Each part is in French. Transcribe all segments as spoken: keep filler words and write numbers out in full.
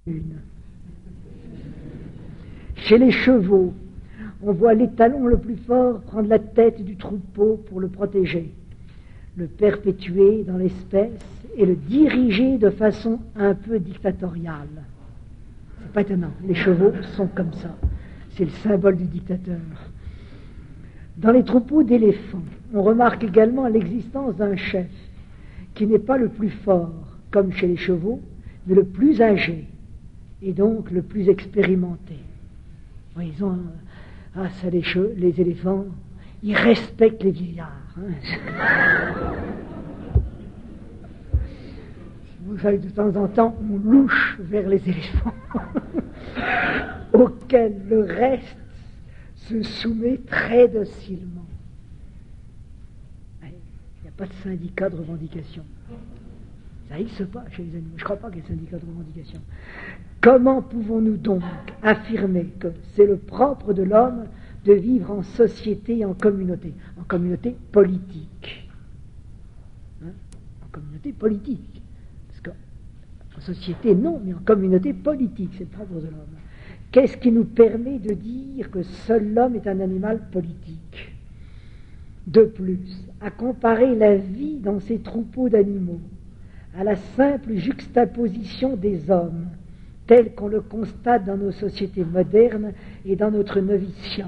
Une. Chez les chevaux, on voit l'étalon le plus fort prendre la tête du troupeau pour le protéger, le perpétuer dans l'espèce et le diriger de façon un peu dictatoriale. C'est pas étonnant, les chevaux sont comme ça. C'est le symbole du dictateur. Dans les troupeaux d'éléphants, on remarque également l'existence d'un chef qui n'est pas le plus fort, comme chez les chevaux, mais le plus âgé et donc le plus expérimenté. Oui, ils ont, ah, ça, les, cheveux, les éléphants, ils respectent les vieillards. Hein. Vous savez, de temps en temps, on louche vers les éléphants, auxquels le reste se soumet très docilement. Il n'y a pas de syndicat de revendication. Ça n'existe pas chez les animaux. Je ne crois pas qu'il y ait syndicat de revendication. Comment pouvons-nous donc affirmer que c'est le propre de l'homme de vivre en société et en communauté, en communauté politique, hein? En communauté politique. Parce qu'en société, non, mais en communauté politique, c'est le propre de l'homme. Qu'est-ce qui nous permet de dire que seul l'homme est un animal politique? De plus, à comparer la vie dans ces troupeaux d'animaux à la simple juxtaposition des hommes, tel qu'on le constate dans nos sociétés modernes et dans notre noviciat.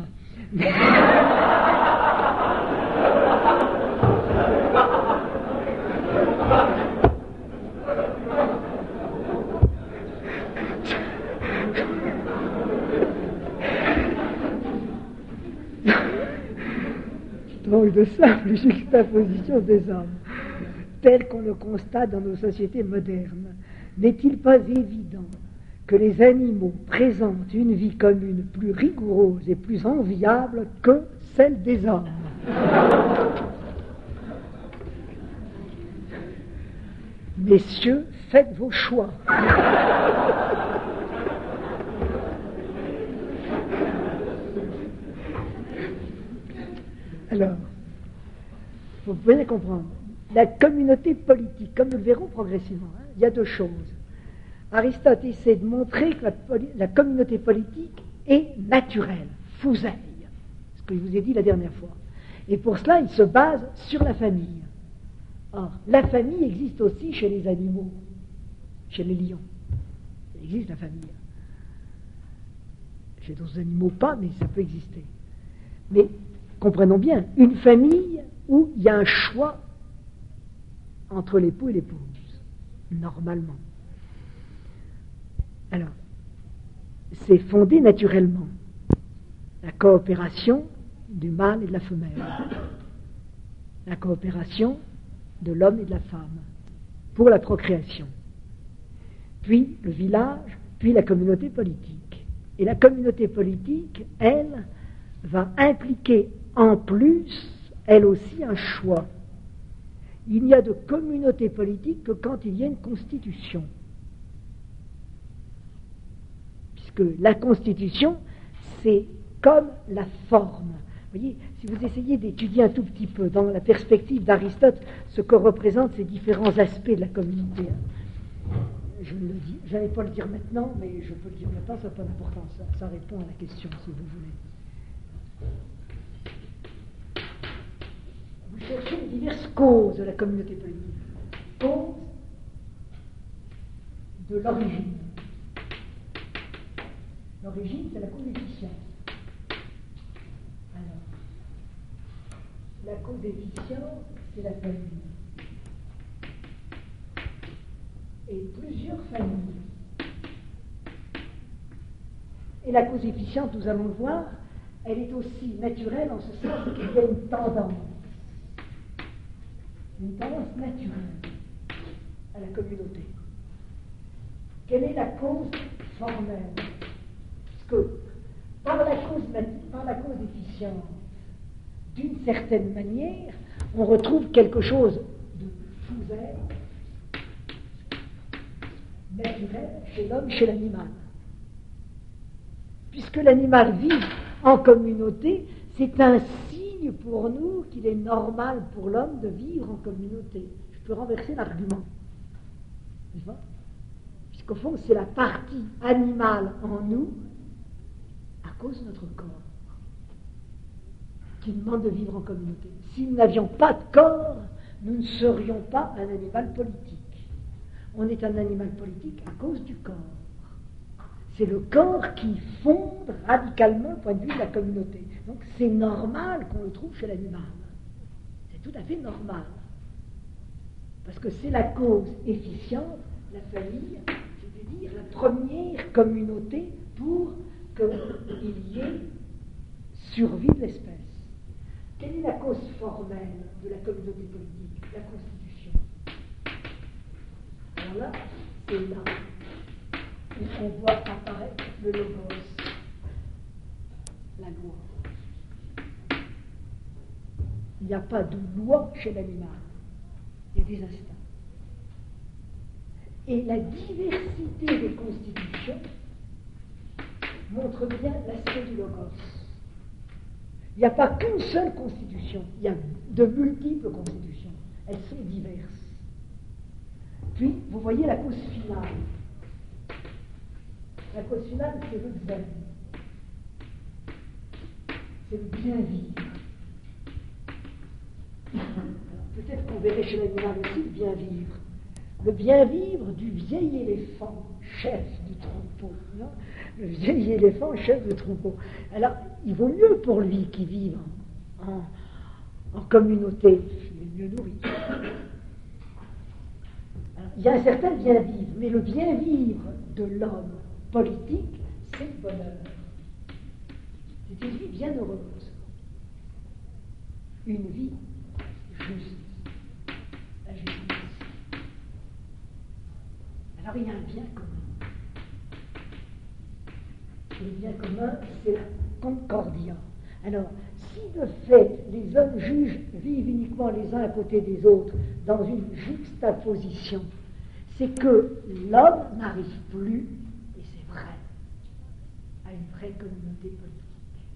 Donc, de simple juxtaposition des hommes, tel qu'on le constate dans nos sociétés modernes, n'est-il pas évident que les animaux présentent une vie commune plus rigoureuse et plus enviable que celle des hommes? Messieurs, faites vos choix. Alors, vous pouvez bien comprendre, la communauté politique, comme nous le verrons progressivement, hein, il y a deux choses. Aristote essaie de montrer que la, poli- la communauté politique est naturelle, fouseille, ce que je vous ai dit la dernière fois. Et pour cela, il se base sur la famille. Or, la famille existe aussi chez les animaux, chez les lions. Il existe la famille. Chez d'autres animaux pas, mais ça peut exister. Mais, comprenons bien, une famille où il y a un choix entre l'époux et l'épouse, normalement. Alors, c'est fondé naturellement. La coopération du mâle et de la femelle. La coopération de l'homme et de la femme pour la procréation. Puis le village, puis la communauté politique. Et la communauté politique, elle, va impliquer en plus, elle aussi, un choix. Il n'y a de communauté politique que quand il y a une constitution. Puisque la constitution, c'est comme la forme. Vous voyez, si vous essayez d'étudier un tout petit peu dans la perspective d'Aristote ce que représentent ces différents aspects de la communauté, hein, je le dis, je n'allais pas le dire maintenant, mais je peux le dire maintenant, ça n'a pas d'importance, ça, ça répond à la question si vous voulez. Vous cherchez les diverses causes de la communauté politique. Cause de l'origine. L'origine, c'est la cause efficiente. Alors, la cause efficiente, c'est la famille. Et plusieurs familles. Et la cause efficiente, nous allons le voir, elle est aussi naturelle en ce sens qu'il y a une tendance. Une tendance naturelle à la communauté. Quelle est la cause formelle? Parce que par la cause, par la cause efficiente, d'une certaine manière, on retrouve quelque chose de fousaire, naturel chez l'homme, chez l'animal. Puisque l'animal vit en communauté, c'est un signe pour nous qu'il est normal pour l'homme de vivre en communauté. Je peux renverser l'argument. puisqu'au fond, c'est la partie animale en nous, à cause de notre corps, qui demande de vivre en communauté. Si nous n'avions pas de corps, nous ne serions pas un animal politique. On est un animal politique à cause du corps. C'est le corps qui fonde radicalement le point de vue de la communauté. Donc c'est normal qu'on le trouve chez l'animal. C'est tout à fait normal. Parce que c'est la cause efficiente, la famille, c'est-à-dire la première communauté pour qu'il y ait survie de l'espèce. Quelle est la cause formelle de la communauté politique? La Constitution. Alors là, c'est là où on voit apparaître le logos, la loi. Il n'y a pas de loi chez l'animal, il y a des instincts. Et la diversité des constitutions montre bien l'aspect du logos. Il n'y a pas qu'une seule constitution, il y a de multiples constitutions. Elles sont diverses. Puis, vous voyez la cause finale. La cause finale, c'est le bien. C'est le bien vivre. Alors, peut-être qu'on verrait chez l'animal aussi le bien vivre. Le bien vivre du vieil éléphant, chef du troupeau. Non, le vieil éléphant, chef du troupeau. Alors, il vaut mieux pour lui qu'il vive en, en, en communauté. Il est mieux nourri. Alors, il y a un certain bien vivre, mais le bien vivre de l'homme politique, c'est le bonheur. C'est une vie bien heureuse. Une vie juste. La justice. Alors il y a un bien commun. Le bien commun, c'est la concordia. Alors, si de fait les hommes jugent vivent uniquement les uns à côté des autres dans une juxtaposition, c'est que l'homme n'arrive plus, et c'est vrai, à une vraie communauté politique.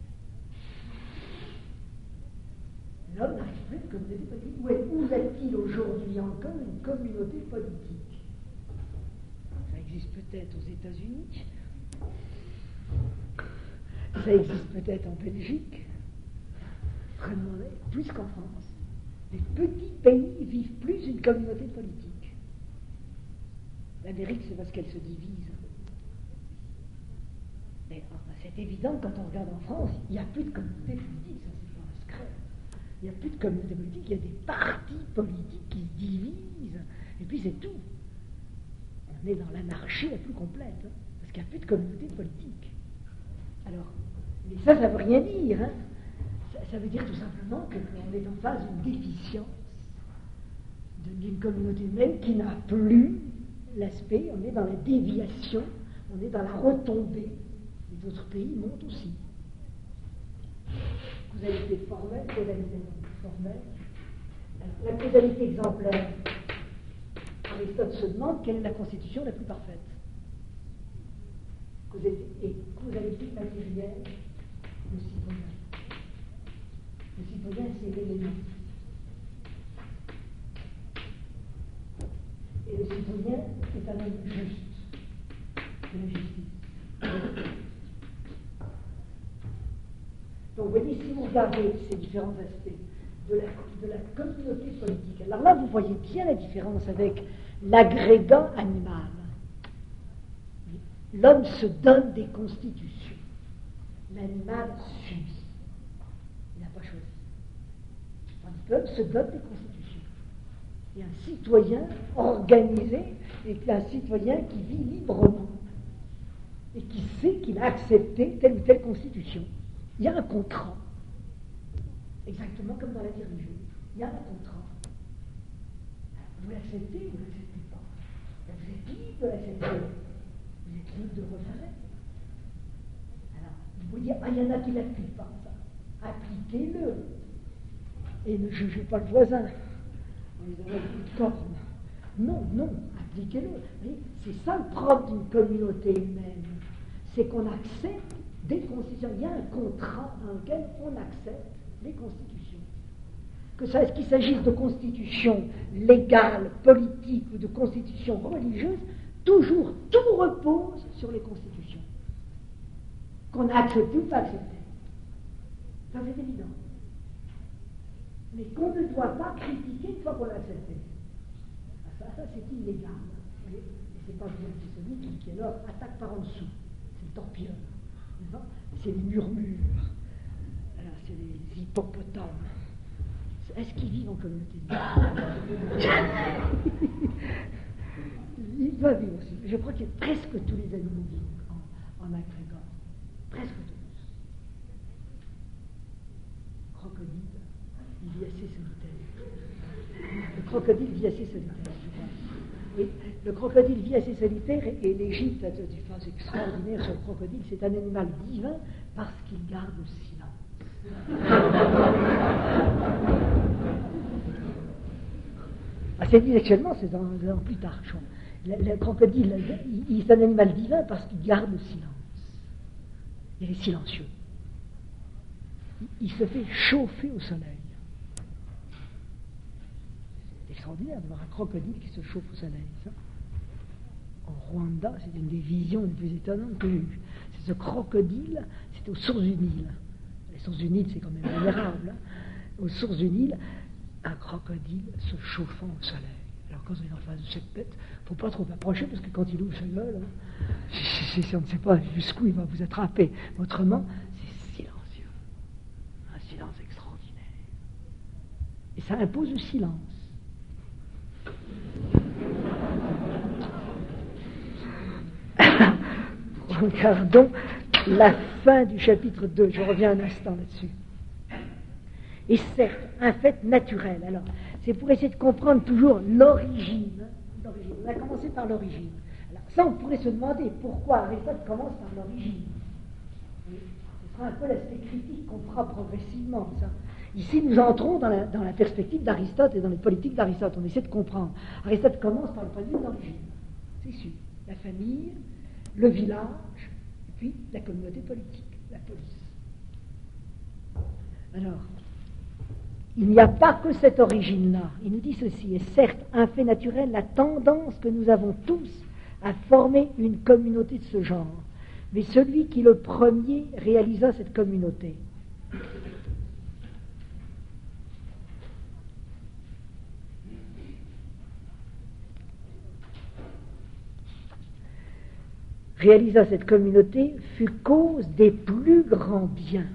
L'homme n'arrive plus à une communauté politique. Où, est, où est-il aujourd'hui encore une communauté politique? Ça existe peut-être aux États-Unis, ça existe peut-être en Belgique, vraiment plus qu'en France. Les petits pays vivent plus une communauté politique. L'Amérique, c'est parce qu'elle se divise. Mais enfin, c'est évident, quand on regarde en France, il n'y a plus de communauté politique, ça c'est pas un secret. Il n'y a plus de communauté politique, il y a des partis politiques qui se divisent, et puis c'est tout. On est dans l'anarchie la plus complète, hein, parce qu'il n'y a plus de communauté politique. Alors, mais ça, ça ne veut rien dire. Hein. Ça, ça veut dire tout simplement qu'on est en face d'une déficience d'une communauté humaine qui n'a plus l'aspect, on est dans la déviation, on est dans la retombée. Les autres pays montent aussi. Causalité formelle, causalité formelle. La causalité exemplaire. Aristote se demande quelle est la constitution la plus parfaite. Causalité, et causalité matérielle, le citoyen. Le citoyen, c'est l'élément. Et le citoyen est un homme juste. C'est la justice. Donc, vous voyez, si vous regardez ces différents aspects de la, de la communauté politique, alors là, vous voyez bien la différence avec l'agrégat animal. L'homme se donne des constitutions. L'animal subit. Il n'a pas choisi. Tandis que l'homme se donne des constitutions. Et un citoyen organisé est un citoyen qui vit librement et qui sait qu'il a accepté telle ou telle constitution. Il y a un contrat, exactement comme dans la vie religieuse. Il y a un contrat. Vous l'acceptez ou vous ne l'acceptez pas. Vous êtes libre de l'accepter. Vous êtes libre de refuser. Alors, vous dire, ah, il y en a qui ne l'appliquent pas, ça. Appliquez-le. Et ne jugez pas le voisin. On les aurait plus de cornes. Non, non, appliquez-le. C'est ça le propre d'une communauté humaine. C'est qu'on accepte des constitutions. Il y a un contrat dans lequel on accepte les constitutions. Que ça, qu'il s'agisse de constitutions légales, politiques ou de constitutions religieuses, toujours, tout repose sur les constitutions, qu'on a acceptées ou pas acceptées. Ça, c'est évident. Mais qu'on ne doit pas critiquer une fois qu'on l'a accepté. Ça, ça c'est illégal. Et c'est pas le antisémite qui, alors, attaque par en dessous. C'est le torpilleur. C'est les murmures. Alors, c'est les hippopotames. Est-ce qu'ils vivent en communauté de vie? Ils doivent vivre aussi. Je crois que presque tous les animaux vivent en, en agrégats. Presque tous. Crocodile, il vit assez solitaire. Le crocodile vit assez solitaire, je crois. Et le crocodile vit assez solitaire, et, et l'Égypte a des phrases extraordinaires sur le crocodile. C'est un animal divin parce qu'il garde le silence. Ah, c'est dit actuellement, c'est dans, dans Plutarque. Le, le crocodile, il, il est un animal divin parce qu'il garde le silence. Il est silencieux. Il, il se fait chauffer au soleil. C'est extraordinaire de voir un crocodile qui se chauffe au soleil. Ça. Au Rwanda, c'est une des visions les plus étonnantes que j'ai eues. C'est ce crocodile, c'est aux sources du Nil. Les sources du Nil, c'est quand même vénérable. Hein. Aux sources du Nil, un crocodile se chauffant au soleil. Alors quand on est en face de cette bête, il ne faut pas trop approcher parce que quand il ouvre sa gueule, hein, si, si on ne sait pas jusqu'où il va vous attraper. Autrement, c'est silencieux. Un silence extraordinaire. Et ça impose le silence. Regardons la fin du chapitre deux. Je reviens un instant là-dessus. Et certes, un fait naturel. Alors, c'est pour essayer de comprendre toujours l'origine. l'origine. On a commencé par l'origine. Alors, ça, on pourrait se demander pourquoi Aristote commence par l'origine. Oui, ce sera un peu l'aspect critique qu'on fera progressivement. Ça. Ici, nous entrons dans la, dans la perspective d'Aristote et dans les politiques d'Aristote. On essaie de comprendre. Aristote commence par le point de vue de l'origine. C'est sûr. La famille, le village, et puis la communauté politique, la police. Alors, il n'y a pas que cette origine-là. Il nous dit ceci, est certes un fait naturel, la tendance que nous avons tous à former une communauté de ce genre. Mais celui qui le premier réalisa cette communauté. réalisa cette communauté fut cause des plus grands biens.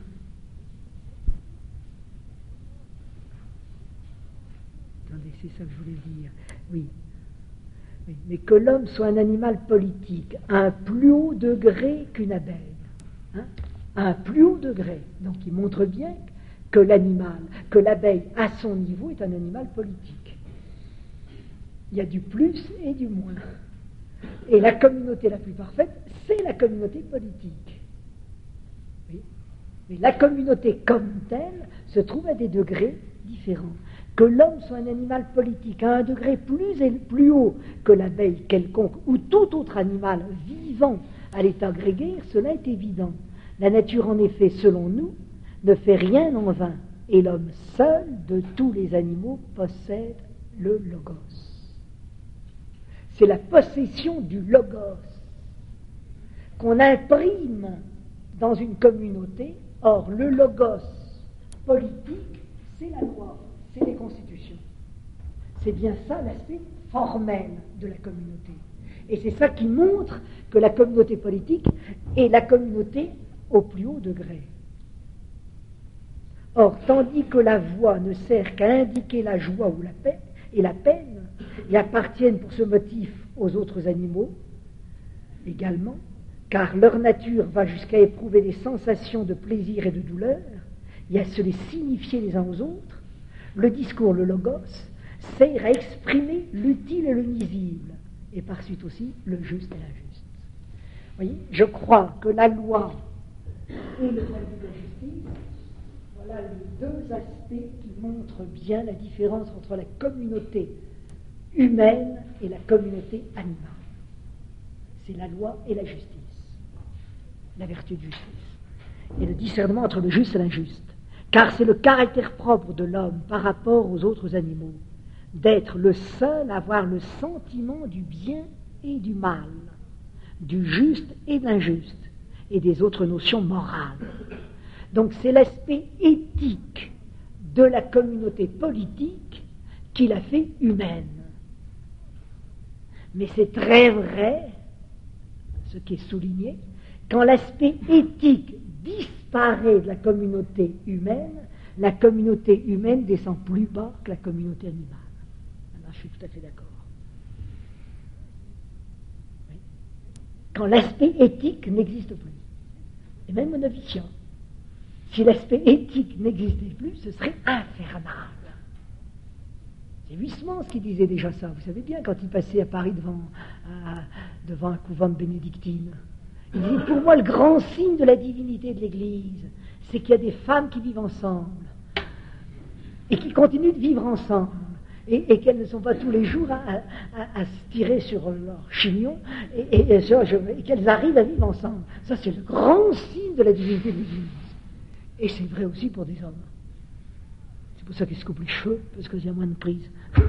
Attendez, c'est ça que je voulais dire. Oui. oui. Mais que l'homme soit un animal politique à un plus haut degré qu'une abeille. Hein, à un plus haut degré. Donc il montre bien que l'animal, que l'abeille à son niveau est un animal politique. Il y a du plus et du moins. Et la communauté la plus parfaite, c'est la communauté politique. Oui. Mais la communauté comme telle se trouve à des degrés différents. Que l'homme soit un animal politique à un degré plus, et plus haut que l'abeille quelconque ou tout autre animal vivant à l'état grégaire, cela est évident. La nature, en effet, selon nous, ne fait rien en vain, et l'homme seul de tous les animaux possède le logos. C'est la possession du logos qu'on imprime dans une communauté. Or, le logos politique, c'est la loi, c'est les constitutions. C'est bien ça l'aspect formel de la communauté. Et c'est ça qui montre que la communauté politique est la communauté au plus haut degré. Or, tandis que la voix ne sert qu'à indiquer la joie ou la peine, et la peine, et appartiennent pour ce motif aux autres animaux, également, car leur nature va jusqu'à éprouver des sensations de plaisir et de douleur, et à se les signifier les uns aux autres, le discours, le logos, sert à exprimer l'utile et le nuisible, et par suite aussi le juste et l'injuste. Vous voyez, je crois que la loi et le point de vue de la justice, voilà les deux aspects qui montrent bien la différence entre la communauté humaine et la communauté animale. C'est la loi et la justice, la vertu de justice, et le discernement entre le juste et l'injuste. Car c'est le caractère propre de l'homme par rapport aux autres animaux, d'être le seul à avoir le sentiment du bien et du mal, du juste et de l'injuste, et des autres notions morales. Donc c'est l'aspect éthique de la communauté politique qui la fait humaine. Mais c'est très vrai, ce qui est souligné, quand l'aspect éthique disparaît de la communauté humaine, la communauté humaine descend plus bas que la communauté animale. Alors, je suis tout à fait d'accord. Oui. Quand l'aspect éthique n'existe plus, et même au noviciat, si l'aspect éthique n'existait plus, ce serait infernal. C'est Huysmans qui disait déjà ça. Vous savez bien, quand il passait à Paris devant, à, devant un couvent de bénédictines. Il disait, pour moi, le grand signe de la divinité de l'Église, c'est qu'il y a des femmes qui vivent ensemble et qui continuent de vivre ensemble et, et qu'elles ne sont pas tous les jours à, à, à se tirer sur leur chignon et, et, et, et qu'elles arrivent à vivre ensemble. Ça, c'est le grand signe de la divinité de l'Église. Et c'est vrai aussi pour des hommes. C'est pour ça qu'ils se coupent les cheveux, parce qu'il y a moins de prise.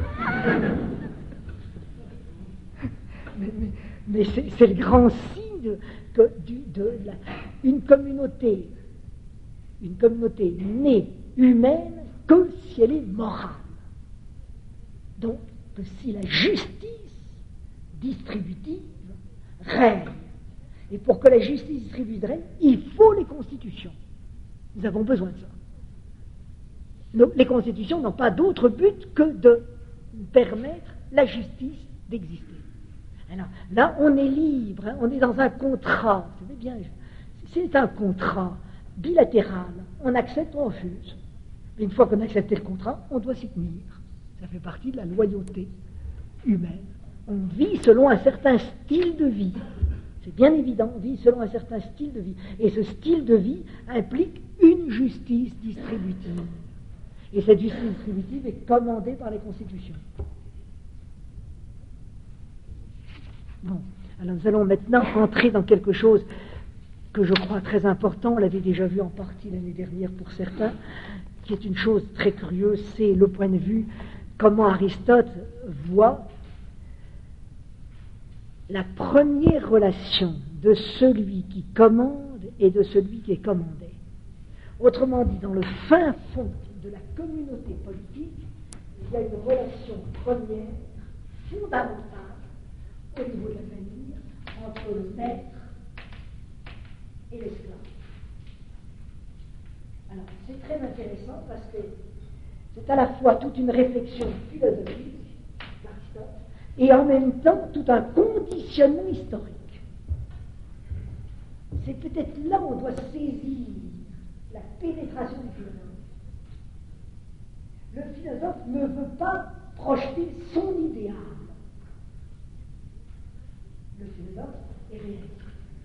mais mais, mais c'est, c'est le grand signe de, que, du, de la, une communauté, une communauté née humaine que si elle est morale. Donc, que si la justice distributive règne. Et pour que la justice distributive règne, il faut les constitutions. Nous avons besoin de ça. Donc, les constitutions n'ont pas d'autre but que de permettre la justice d'exister. Alors là, on est libre, hein, on est dans un contrat. Vous savez bien, c'est un contrat bilatéral. On accepte, on refuse. Mais une fois qu'on a accepté le contrat, on doit s'y tenir. Ça fait partie de la loyauté humaine. On vit selon un certain style de vie. C'est bien évident, on vit selon un certain style de vie. Et ce style de vie implique une justice distributive. Et cette justice distributive est commandée par les constitutions. Bon, alors nous allons maintenant entrer dans quelque chose que je crois très important, on l'avait déjà vu en partie l'année dernière pour certains, qui est une chose très curieuse, c'est le point de vue, comment Aristote voit la première relation de celui qui commande et de celui qui est commandé. Autrement dit, dans le fin fond de la communauté politique, il y a une relation première, fondamentale, au niveau de la famille, entre le maître et l'esclave. Alors, c'est très intéressant parce que c'est à la fois toute une réflexion philosophique d'Aristote et en même temps tout un conditionnement historique. C'est peut-être là où on doit saisir la pénétration du philosophe. Le philosophe ne veut pas projeter son idéal. Le philosophe est réaliste.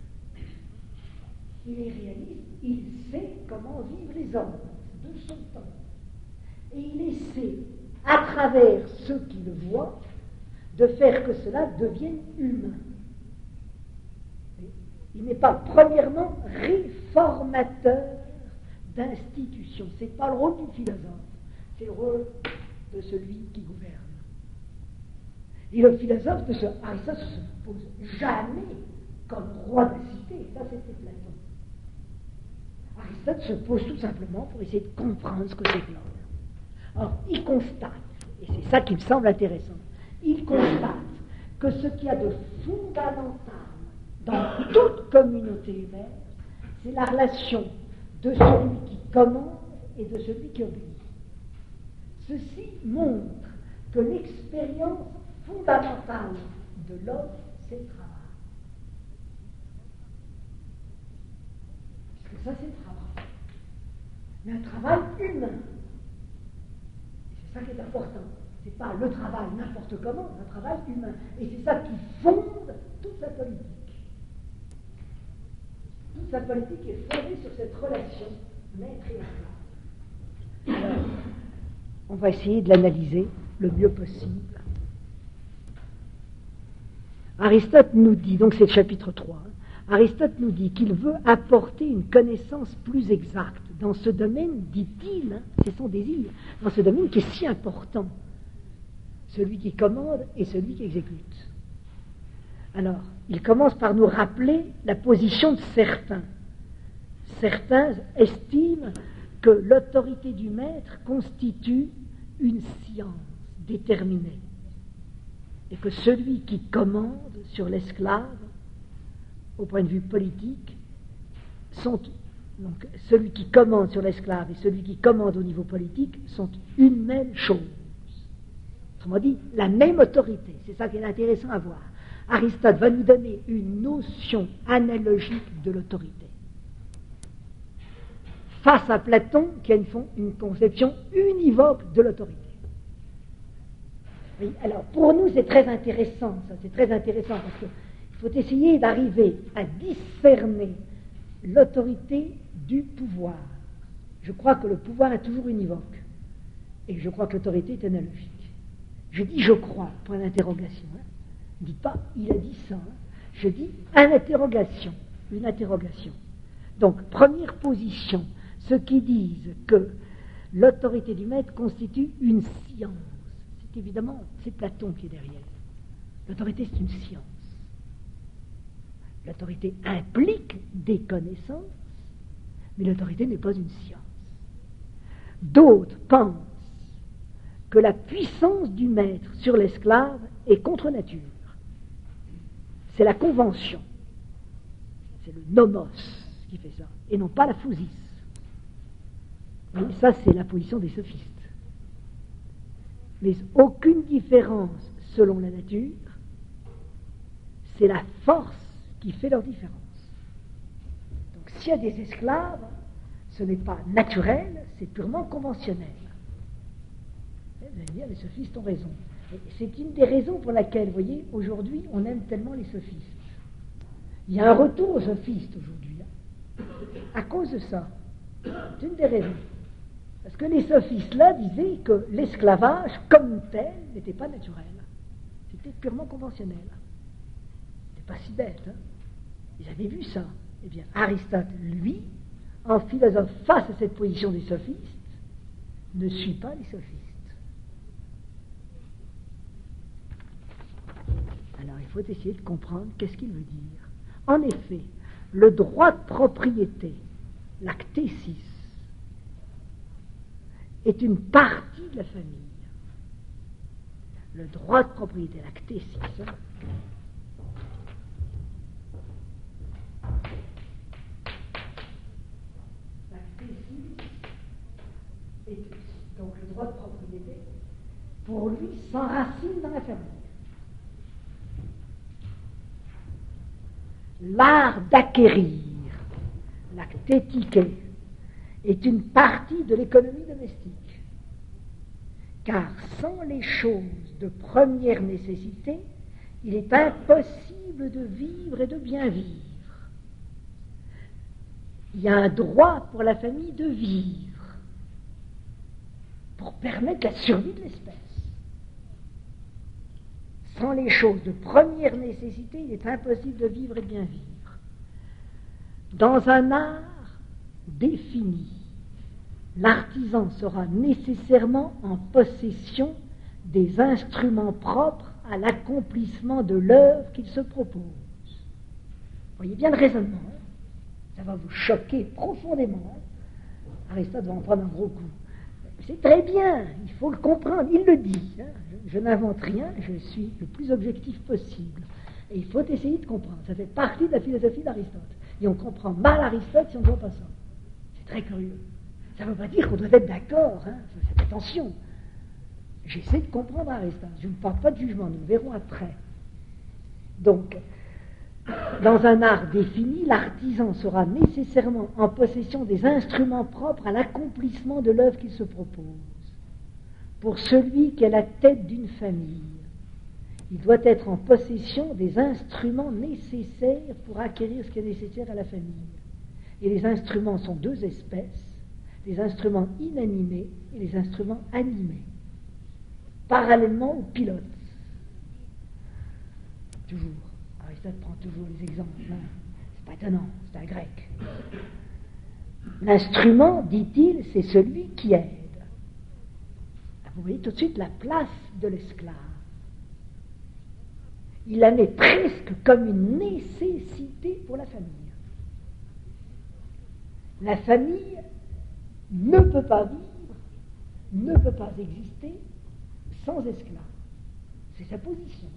Il est réaliste, il sait comment vivent les hommes de son temps. Et il essaie, à travers ceux qui le voient, de faire que cela devienne humain. Il n'est pas premièrement réformateur d'institutions. Ce n'est pas le rôle du philosophe, c'est le rôle de celui qui gouverne. Et le philosophe, de ce, Aristote ne se pose jamais comme roi de la cité. Ça, c'était Platon. Aristote se pose tout simplement pour essayer de comprendre ce que c'est que l'homme. Or, il constate, et c'est ça qui me semble intéressant, il constate que ce qu'il y a de fondamental dans toute communauté humaine, c'est la relation de celui qui commande et de celui qui obéit. Ceci montre que l'expérience fondamentale de l'homme, c'est le travail. Parce que ça, c'est le travail. Mais un travail humain. Et c'est ça qui est important. C'est pas le travail n'importe comment, un travail humain. Et c'est ça qui fonde toute sa politique. Toute sa politique est fondée sur cette relation maître et esclave. Alors, on va essayer de l'analyser le mieux possible. Aristote nous dit, donc c'est le chapitre trois, hein, Aristote nous dit qu'il veut apporter une connaissance plus exacte dans ce domaine, dit-il, hein, c'est son désir, dans ce domaine qui est si important, celui qui commande et celui qui exécute. Alors, il commence par nous rappeler la position de certains. Certains estiment que l'autorité du maître constitue une science déterminée et que celui qui commande sur l'esclave, au point de vue politique, sont, donc celui qui commande sur l'esclave et celui qui commande au niveau politique sont une même chose. Autrement dit, la même autorité. C'est ça qui est intéressant à voir. Aristote va nous donner une notion analogique de l'autorité. Face à Platon, qui a une, une conception univoque de l'autorité. Oui, alors pour nous c'est très intéressant, ça c'est très intéressant parce qu'il faut essayer d'arriver à discerner l'autorité du pouvoir. Je crois que le pouvoir est toujours univoque et je crois que l'autorité est analogique. Je dis je crois, point d'interrogation. Hein. Je ne dis pas il a dit ça. Hein. Je dis une interrogation, une interrogation. Donc première position, ceux qui disent que l'autorité du maître constitue une science. C'est évidemment, c'est Platon qui est derrière. L'autorité c'est une science. L'autorité implique des connaissances, mais l'autorité n'est pas une science. D'autres pensent que la puissance du maître sur l'esclave est contre nature. C'est la convention. C'est le nomos qui fait ça, et non pas la physis. Et ça, c'est la position des sophistes. Mais aucune différence selon la nature, c'est la force qui fait leur différence. Donc s'il y a des esclaves, ce n'est pas naturel, c'est purement conventionnel. Vous allez dire, les sophistes ont raison. Et c'est une des raisons pour laquelle, vous voyez, aujourd'hui, on aime tellement les sophistes. Il y a un retour aux sophistes aujourd'hui, hein, à cause de ça. C'est une des raisons. Parce que les sophistes-là disaient que l'esclavage, comme tel, n'était pas naturel. C'était purement conventionnel. C'était pas si bête, hein. Ils avaient vu ça. Eh bien, Aristote, lui, en philosophe face à cette position des sophistes, ne suit pas les sophistes. Alors, il faut essayer de comprendre qu'est-ce qu'il veut dire. En effet, le droit de propriété, la ctésis, est une partie de la famille. Le droit de propriété, la ctésis, hein. La ctésis est donc le droit de propriété, pour lui, s'enracine dans la famille. L'art d'acquérir, la ctétique, est une partie de l'économie domestique. Car sans les choses de première nécessité, il est impossible de vivre et de bien vivre. Il y a un droit pour la famille de vivre, pour permettre la survie de l'espèce. Sans les choses de première nécessité, il est impossible de vivre et de bien vivre. Dans un art défini, l'artisan sera nécessairement en possession des instruments propres à l'accomplissement de l'œuvre qu'il se propose. Vous voyez bien le raisonnement, hein? Ça va vous choquer profondément. Hein? Aristote va en prendre un gros coup. C'est très bien, il faut le comprendre, il le dit. Hein? Je, je n'invente rien, je suis le plus objectif possible. Et il faut essayer de comprendre. Ça fait partie de la philosophie d'Aristote. Et on comprend mal Aristote si on ne voit pas ça. C'est très curieux. Ça ne veut pas dire qu'on doit être d'accord. Hein? Faites attention. J'essaie de comprendre Aristote. Je ne porte pas de jugement, nous le verrons après. Donc, dans un art défini, l'artisan sera nécessairement en possession des instruments propres à l'accomplissement de l'œuvre qu'il se propose. Pour celui qui est la tête d'une famille, il doit être en possession des instruments nécessaires pour acquérir ce qui est nécessaire à la famille. Et les instruments sont deux espèces, les instruments inanimés et les instruments animés, parallèlement au pilote. Toujours. Aristote prend toujours les exemples. Hein. C'est pas étonnant, c'est un grec. L'instrument, dit-il, c'est celui qui aide. Vous voyez tout de suite la place de l'esclave. Il la met presque comme une nécessité pour la famille. La famille ne peut pas vivre, ne peut pas exister sans esclaves. C'est sa position.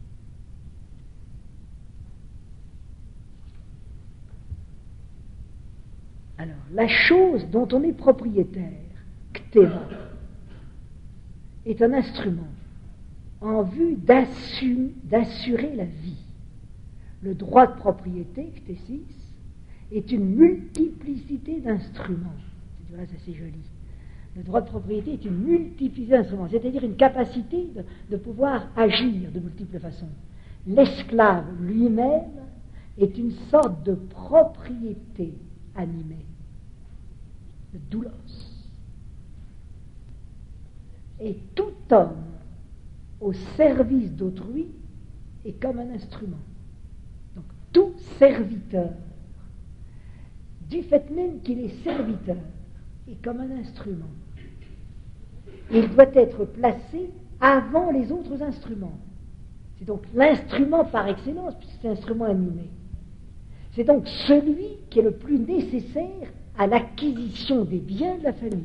Alors, la chose dont on est propriétaire, kteva, est un instrument en vue d'assumer, d'assurer la vie. Le droit de propriété, ktésis, est une multiplicité d'instruments. Voilà, ça c'est joli. Le droit de propriété est une multiplicité d'instruments, c'est-à-dire une capacité de, de pouvoir agir de multiples façons. L'esclave lui-même est une sorte de propriété animée, de doulos. Et tout homme au service d'autrui est comme un instrument. Donc tout serviteur, du fait même qu'il est serviteur, est comme un instrument. Il doit être placé avant les autres instruments. C'est donc l'instrument par excellence, puisque c'est un instrument animé. C'est donc celui qui est le plus nécessaire à l'acquisition des biens de la famille.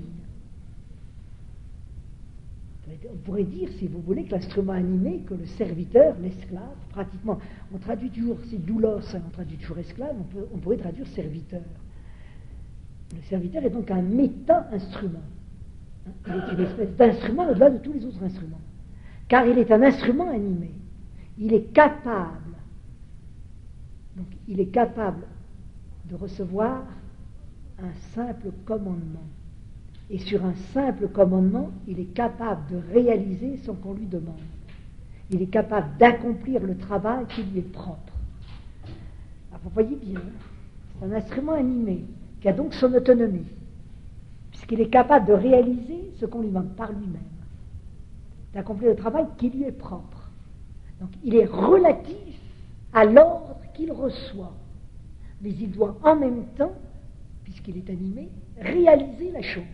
On pourrait dire, si vous voulez, que l'instrument animé, que le serviteur, l'esclave, pratiquement, on traduit toujours, c'est doulos, on traduit toujours esclave, on, peut, on pourrait traduire serviteur. Le serviteur est donc un méta-instrument. Il est une espèce d'instrument au-delà de tous les autres instruments. Car il est un instrument animé. Il est capable, donc il est capable de recevoir un simple commandement. Et sur un simple commandement, il est capable de réaliser ce qu'on lui demande. Il est capable d'accomplir le travail qui lui est propre. Alors vous voyez bien, c'est un instrument animé qui a donc son autonomie, puisqu'il est capable de réaliser ce qu'on lui demande par lui-même, d'accomplir le travail qui lui est propre. Donc il est relatif à l'ordre qu'il reçoit, mais il doit en même temps, puisqu'il est animé, réaliser la chose.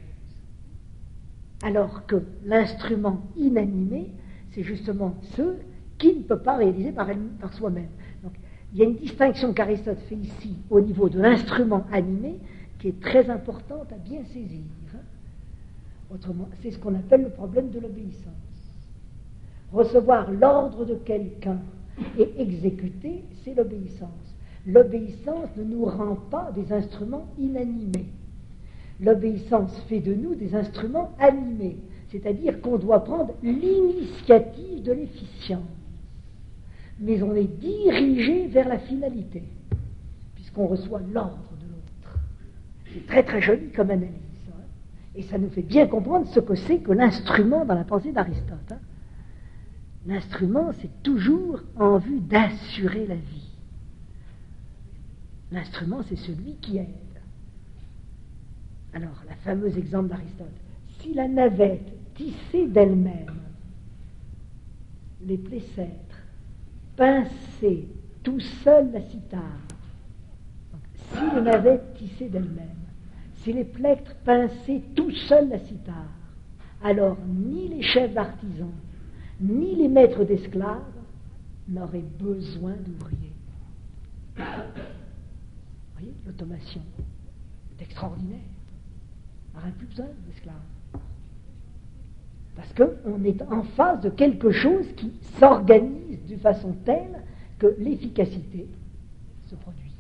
Alors que l'instrument inanimé, c'est justement ce qui ne peut pas réaliser par, elle, par soi-même. Donc, il y a une distinction qu'Aristote fait ici au niveau de l'instrument animé qui est très importante à bien saisir. Autrement, c'est ce qu'on appelle le problème de l'obéissance. Recevoir l'ordre de quelqu'un et exécuter, c'est l'obéissance. L'obéissance ne nous rend pas des instruments inanimés. L'obéissance fait de nous des instruments animés, c'est-à-dire qu'on doit prendre l'initiative de l'efficience. Mais on est dirigé vers la finalité, puisqu'on reçoit l'ordre de l'autre. C'est très très joli comme analyse, hein, et ça nous fait bien comprendre ce que c'est que l'instrument dans la pensée d'Aristote. Hein. L'instrument, c'est toujours en vue d'assurer la vie. L'instrument, c'est celui qui aide. Alors, le fameux exemple d'Aristote. Si la navette tissait d'elle-même les plécètres, pinçait tout seul la cithare, donc, si la navette tissait d'elle-même, si les plectres pinçaient tout seul la cithare, alors ni les chefs d'artisans, ni les maîtres d'esclaves n'auraient besoin d'ouvriers. Vous voyez, l'automation est extraordinaire. On n'aurait plus besoin d'esclaves. Parce qu'on est en face de quelque chose qui s'organise d'une façon telle que l'efficacité se produit.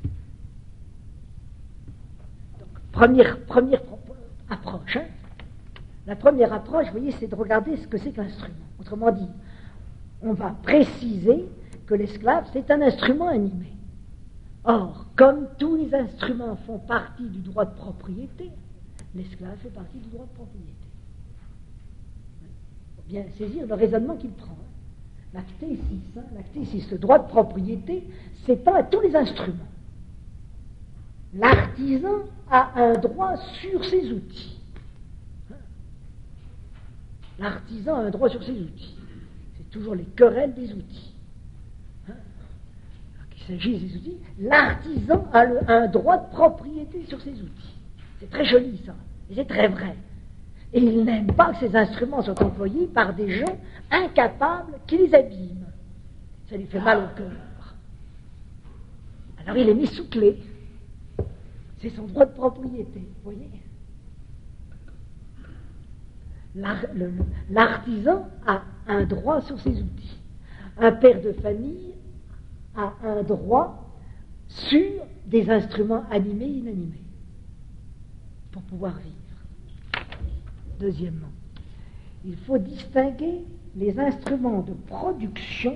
Donc, première, première approche. Hein. La première approche, vous voyez, c'est de regarder ce que c'est qu'un instrument. Autrement dit, on va préciser que l'esclave, c'est un instrument animé. Or, comme tous les instruments font partie du droit de propriété, l'esclave fait partie du droit de propriété. Il faut bien saisir le raisonnement qu'il prend. La ctésis, hein, la ctésis, le droit de propriété, s'étend à tous les instruments. L'artisan a un droit sur ses outils. L'artisan a un droit sur ses outils. C'est toujours les querelles des outils. Hein? Alors qu'il s'agisse des outils, l'artisan a le, un droit de propriété sur ses outils. C'est très joli ça, et c'est très vrai. Et il n'aime pas que ces instruments soient employés par des gens incapables qui les abîment. ça lui fait mal au cœur. Alors il est mis sous clé. C'est son droit de propriété, vous voyez. L'ar- le- le- L'artisan a un droit sur ses outils. Un père de famille a un droit sur des instruments animés et inanimés pour pouvoir vivre. Deuxièmement, il faut distinguer les instruments de production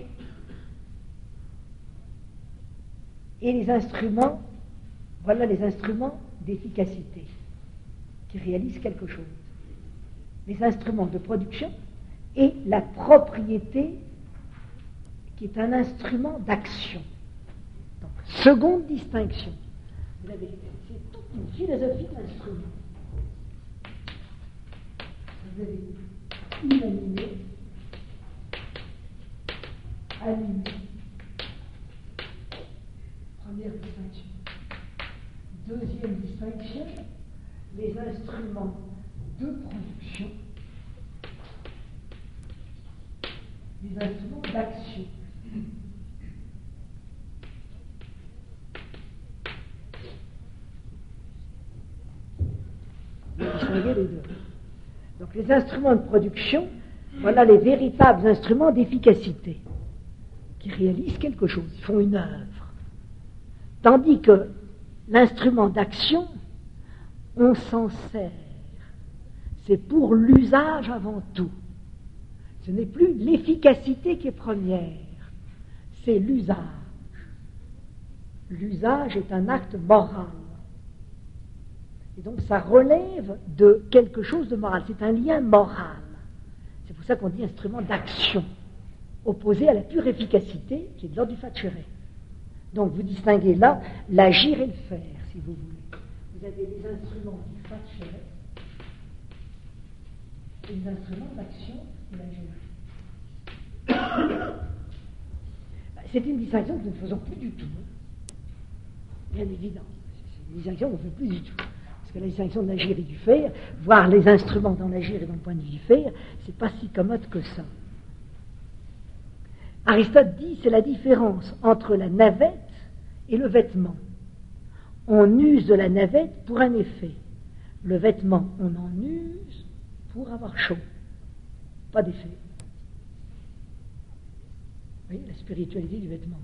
et les instruments, voilà les instruments d'efficacité qui réalisent quelque chose. Les instruments de production et la propriété qui est un instrument d'action. Donc, seconde distinction. Vous avez, c'est toute une philosophie de l'instrument. Vous avez inanimé, animé. Première distinction. Deuxième distinction, les instruments de production, les instruments d'action. Vous distinguez les deux. Donc les instruments de production, voilà les véritables instruments d'efficacité qui réalisent quelque chose, ils font une œuvre. Tandis que l'instrument d'action, on s'en sert. C'est pour l'usage avant tout. Ce n'est plus l'efficacité qui est première, c'est l'usage. L'usage est un acte moral. Et donc ça relève de quelque chose de moral, c'est un lien moral. C'est pour ça qu'on dit instrument d'action, opposé à la pure efficacité qui est de l'ordre du facere. Donc vous distinguez là l'agir et le faire, si vous voulez. Vous avez les instruments du facere et les instruments d'action et l'agir. C'est une distinction que nous ne faisons plus du tout. Bien évident. C'est une distinction qu'on ne fait plus du tout. Parce que la distinction de l'agir et du faire, voir les instruments dans l'agir et dans le point de vue du faire, c'est pas si commode que ça. Aristote dit c'est la différence entre la navette et le vêtement. On use de la navette pour un effet. Le vêtement, on en use pour avoir chaud. Pas d'effet. Vous voyez la spiritualité du vêtement.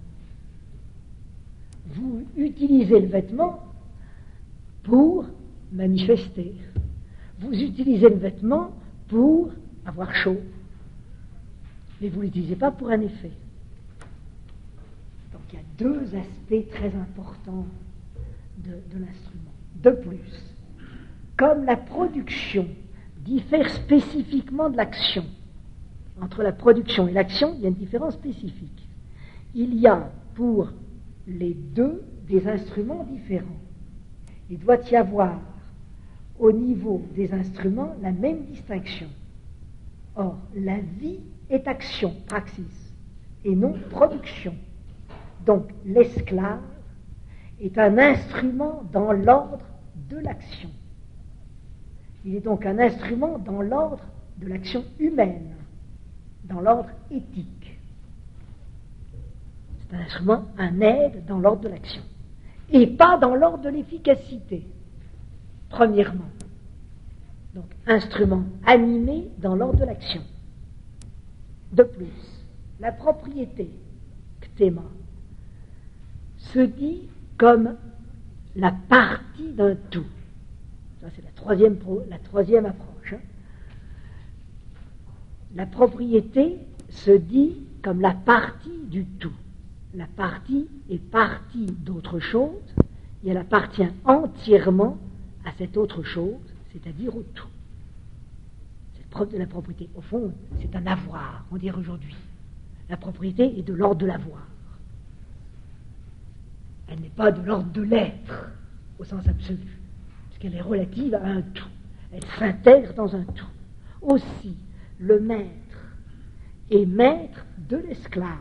Vous utilisez le vêtement pour manifester. Vous utilisez le vêtement pour avoir chaud. Mais vous ne l'utilisez pas pour un effet. Donc il y a deux aspects très importants de, de l'instrument. De plus, comme la production diffère spécifiquement de l'action, entre la production et l'action, il y a une différence spécifique. Il y a pour les deux des instruments différents. Il doit y avoir au niveau des instruments la même distinction. Or, la vie est action, praxis, et non production. Donc, l'esclave est un instrument dans l'ordre de l'action. Il est donc un instrument dans l'ordre de l'action humaine, dans l'ordre éthique. C'est un instrument, un aide dans l'ordre de l'action, et pas dans l'ordre de l'efficacité, premièrement. Donc, instrument animé dans l'ordre de l'action. De plus, la propriété, ktema, se dit comme la partie d'un tout. Ça, c'est la troisième, la troisième approche. Hein. La propriété se dit comme la partie du tout. La partie est partie d'autre chose et elle appartient entièrement à cette autre chose, c'est-à-dire au tout. C'est preuve de la propriété. Au fond, c'est un avoir, on dirait aujourd'hui. La propriété est de l'ordre de l'avoir. Elle n'est pas de l'ordre de l'être, au sens absolu, puisqu'elle est relative à un tout. Elle s'intègre dans un tout. Aussi, le maître est maître de l'esclave.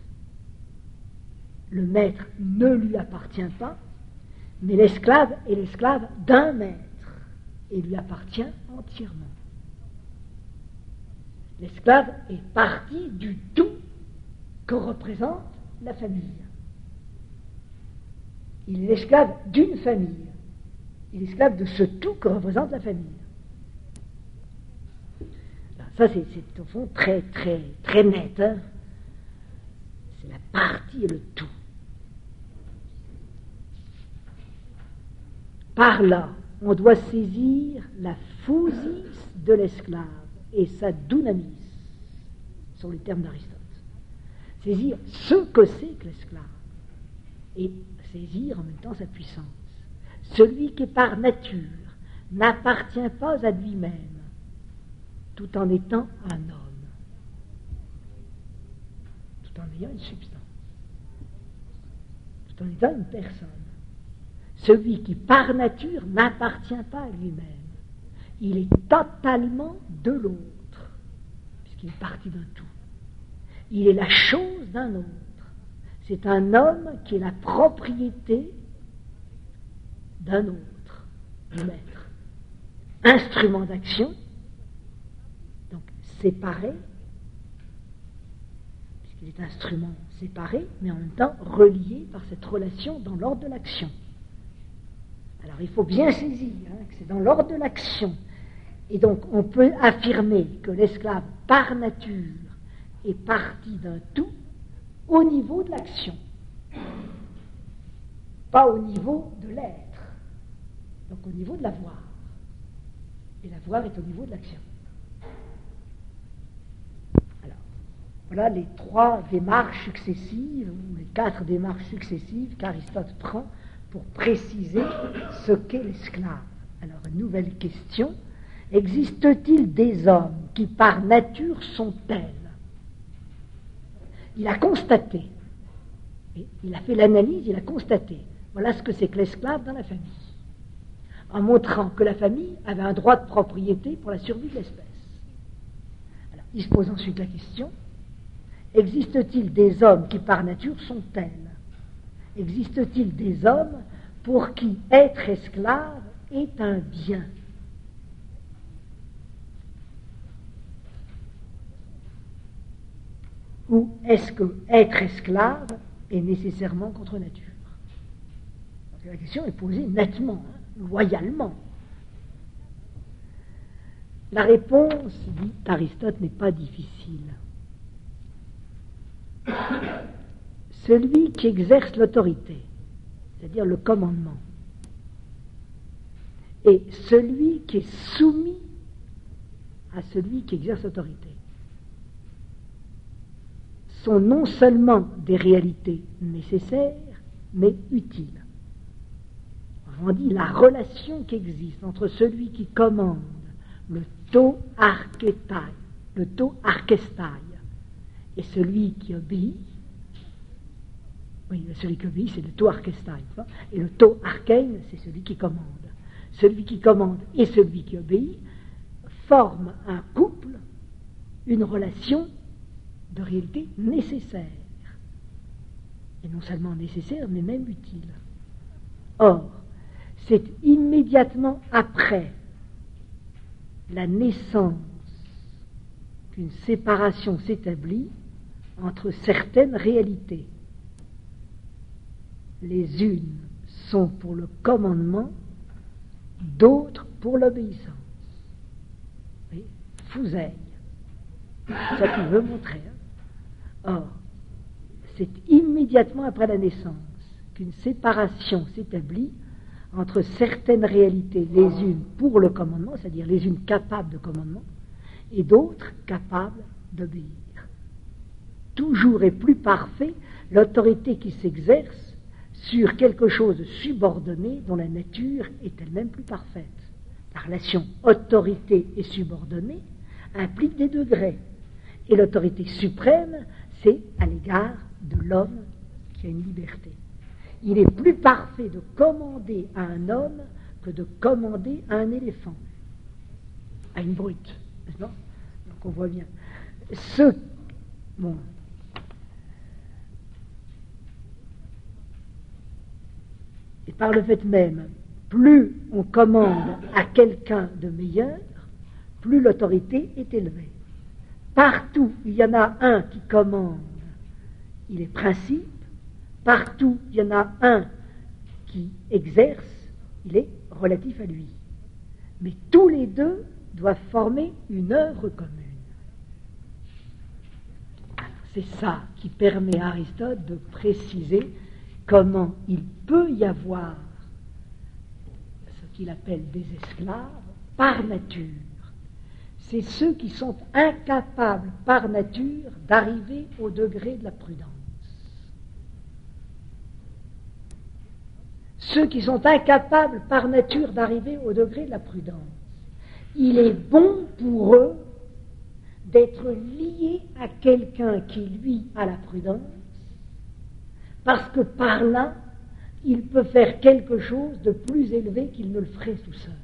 Le maître ne lui appartient pas, mais l'esclave est l'esclave d'un maître et lui appartient entièrement. L'esclave est partie du tout que représente la famille. Il est l'esclave d'une famille. Il est esclave de ce tout que représente la famille. Alors ça, c'est, c'est au fond très, très, très net. Hein. C'est la partie et le tout. Par là, on doit saisir la physis de l'esclave et sa dunamis, sur les termes d'Aristote. Saisir ce que c'est que l'esclave et saisir en même temps sa puissance. Celui qui par nature n'appartient pas à lui-même, tout en étant un homme, tout en ayant une substance, tout en étant une personne. Celui qui par nature n'appartient pas à lui-même, il est totalement de l'autre, puisqu'il est partie d'un tout. Il est la chose d'un autre. C'est un homme qui est la propriété d'un autre, du maître. Instrument d'action, donc séparé, puisqu'il est instrument séparé, mais en même temps relié par cette relation dans l'ordre de l'action. Alors il faut bien saisir hein, que c'est dans l'ordre de l'action. Et donc on peut affirmer que l'esclave par nature est partie d'un tout au niveau de l'action, pas au niveau de l'être, donc au niveau de l'avoir. Et l'avoir est au niveau de l'action. Alors, voilà les trois démarches successives, ou les quatre démarches successives qu'Aristote prend pour préciser ce qu'est l'esclave. Alors, une nouvelle question. Existe-t-il des hommes qui par nature sont tels? Il a constaté, et il a fait l'analyse, il a constaté, voilà ce que c'est que l'esclave dans la famille, en montrant que la famille avait un droit de propriété pour la survie de l'espèce. Alors, il se pose ensuite la question, existe-t-il des hommes qui par nature sont tels? Existe-t-il des hommes pour qui être esclave est un bien? Ou est-ce que être esclave est nécessairement contre nature? Donc la question est posée nettement, hein, loyalement. La réponse, dit Aristote, n'est pas difficile. Celui qui exerce l'autorité, c'est-à-dire le commandement, et celui qui est soumis à celui qui exerce l'autorité, sont non seulement des réalités nécessaires, mais utiles. On dit la relation qui existe entre celui qui commande, le to archetai, le to archestai, et celui qui obéit. Oui, celui qui obéit, c'est le to archestai, et le to archein, c'est celui qui commande. Celui qui commande et celui qui obéit forment un couple, une relation de réalité nécessaire, et non seulement nécessaire, mais même utile. Or, c'est immédiatement après la naissance qu'une séparation s'établit entre certaines réalités. Les unes sont pour le commandement, d'autres pour l'obéissance. Oui, Fouzeille, c'est ça qu'il veut montrer. Hein. Or, c'est immédiatement après la naissance qu'une séparation s'établit entre certaines réalités, les unes pour le commandement, c'est-à-dire les unes capables de commandement, et d'autres capables d'obéir. Toujours est plus parfait l'autorité qui s'exerce sur quelque chose de subordonné dont la nature est elle-même plus parfaite. La relation autorité et subordonnée implique des degrés. Et l'autorité suprême, c'est à l'égard de l'homme qui a une liberté. Il est plus parfait de commander à un homme que de commander à un éléphant, à une brute, n'est-ce pas? Donc on voit bien. Ce, bon, et par le fait même, plus on commande à quelqu'un de meilleur, plus l'autorité est élevée. Partout, il y en a un qui commande il est principe. Partout, il y en a un qui exerce, il est relatif à lui. Mais tous les deux doivent former une œuvre commune. C'est ça qui permet à Aristote de préciser comment il peut y avoir ce qu'il appelle des esclaves par nature. C'est ceux qui sont incapables par nature d'arriver au degré de la prudence. Ceux qui sont incapables par nature d'arriver au degré de la prudence. Il est bon pour eux d'être liés à quelqu'un qui, lui, a la prudence, parce que par là, il peut faire quelque chose de plus élevé qu'il ne le ferait tout seul.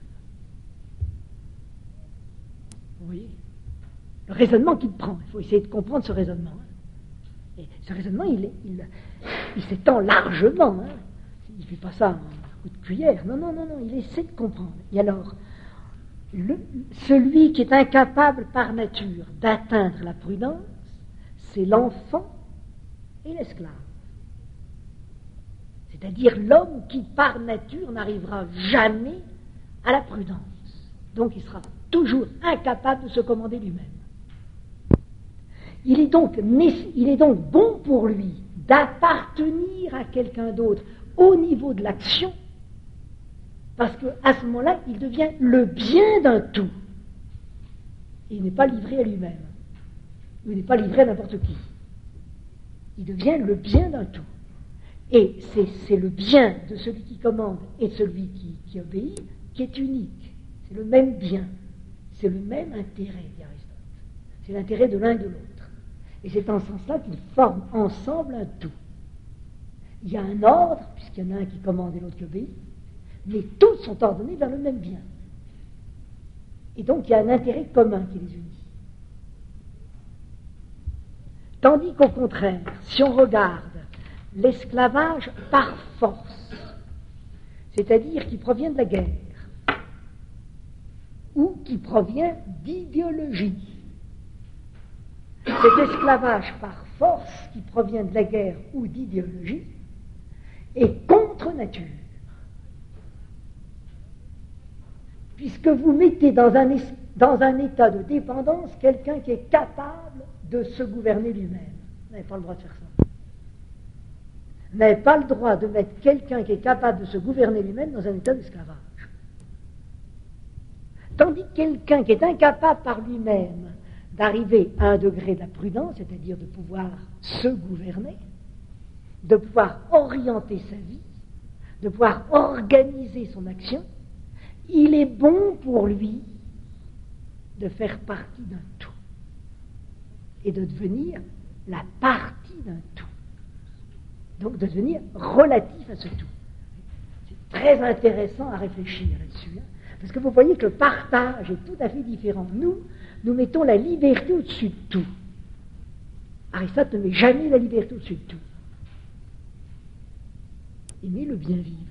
Vous voyez ? Le raisonnement qu'il prend, il faut essayer de comprendre ce raisonnement. Et ce raisonnement, il, est, il, il s'étend largement. Hein. Il ne fait pas ça en coup de cuillère. Non, non, non, non, il essaie de comprendre. Et alors, le, celui qui est incapable par nature d'atteindre la prudence, c'est l'enfant et l'esclave. C'est-à-dire l'homme qui par nature n'arrivera jamais à la prudence. Donc il sera toujours incapable de se commander lui-même. Il est donc, il est donc bon pour lui d'appartenir à quelqu'un d'autre au niveau de l'action, parce qu'à ce moment-là, il devient le bien d'un tout. Il n'est pas livré à lui-même. Il n'est pas livré à n'importe qui. Il devient le bien d'un tout. Et c'est, c'est le bien de celui qui commande et de celui qui, qui obéit qui est unique. C'est le même bien. C'est le même intérêt, dit Aristote. C'est l'intérêt de l'un et de l'autre. Et c'est en ce sens-là qu'ils forment ensemble un tout. Il y a un ordre, puisqu'il y en a un qui commande et l'autre qui obéit, mais tous sont ordonnés vers le même bien. Et donc il y a un intérêt commun qui les unit. Tandis qu'au contraire, si on regarde l'esclavage par force, c'est-à-dire qui provient de la guerre, ou qui provient d'idéologie, cet esclavage par force qui provient de la guerre ou d'idéologie est contre nature. Puisque vous mettez dans un, es- dans un état de dépendance quelqu'un qui est capable de se gouverner lui-même. Vous n'avez pas le droit de faire ça. Vous n'avez pas le droit de mettre quelqu'un qui est capable de se gouverner lui-même dans un état d'esclavage. Tandis que quelqu'un qui est incapable par lui-même d'arriver à un degré de la prudence, c'est-à-dire de pouvoir se gouverner, de pouvoir orienter sa vie, de pouvoir organiser son action, il est bon pour lui de faire partie d'un tout et de devenir la partie d'un tout. Donc de devenir relatif à ce tout. C'est très intéressant à réfléchir là-dessus, hein, parce que vous voyez que le partage est tout à fait différent. Nous, nous mettons la liberté au-dessus de tout. Aristote ne met jamais la liberté au-dessus de tout. Il met le bien vivre.